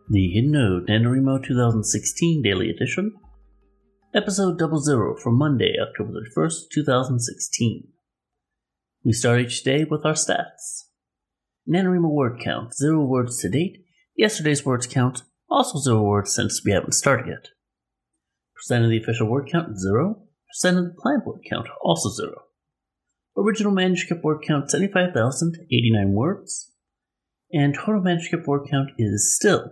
The Hidden Node NaNoWriMo 2016 Daily Edition, Episode 00 for Monday, October 31st, 2016. We start each day with our stats. NaNoWriMo word count, 0 words to date. Yesterday's words count, also 0 words since we haven't started yet. Percent of the official word count, 0. Percent of the planned word count, also 0. Original manuscript word count, 75,089 words. And total manuscript word count is still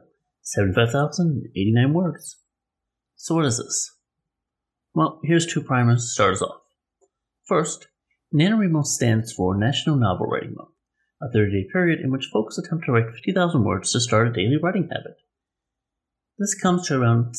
75,089 words. So what is this? Well, here's two primers to start us off. First, NaNoWriMo stands for National Novel Writing Month, a 30-day period in which folks attempt to write 50,000 words to start a daily writing habit. This comes to around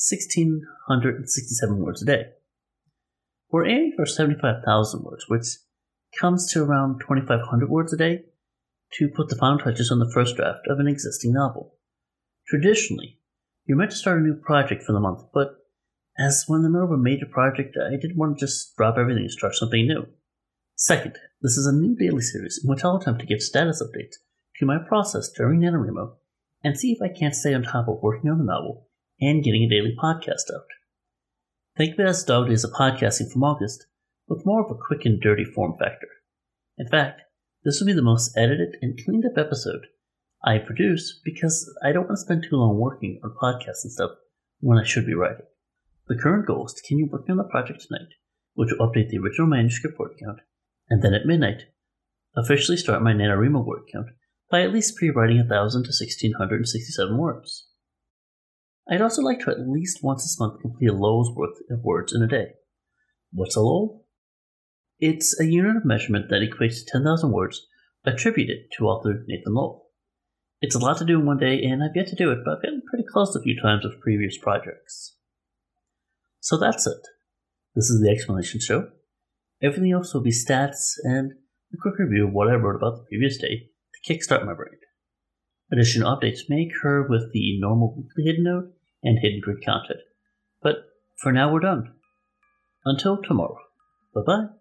1,667 words a day. We're aiming for 75,000 words, which comes to around 2,500 words a day, to put the final touches on the first draft of an existing novel. Traditionally, you're meant to start a new project for the month, but as we're in the middle of a major project, I didn't want to just drop everything and start something new. Second, this is a new daily series in which I'll attempt to give status updates to my process during NaNoWriMo and see if I can't stay on top of working on the novel and getting a daily podcast out. Think of it as Dog Days of Podcasting from August, with more of a quick and dirty form factor. In fact, this will be the most edited and cleaned up episode I produce because I don't want to spend too long working on podcasts and stuff when I should be writing. The current goal is to continue working on the project tonight, which will update the original manuscript word count, and then at midnight, officially start my NaNoWriMo word count by at least pre-writing 1,000 to 1,667 words. I'd also like to at least once this month complete a lol's worth of words in a day. What's a lol? It's a unit of measurement that equates to 10,000 words attributed to author Nathan Lowell. It's a lot to do in one day, and I've yet to do it, but I've gotten pretty close a few times with previous projects. So that's it. This is the explanation show. Everything else will be stats and a quick review of what I wrote about the previous day to kickstart my brain. Additional updates may occur with the normal weekly Hidden Node and Hidden Grid content. But for now we're done. Until tomorrow. Bye-bye.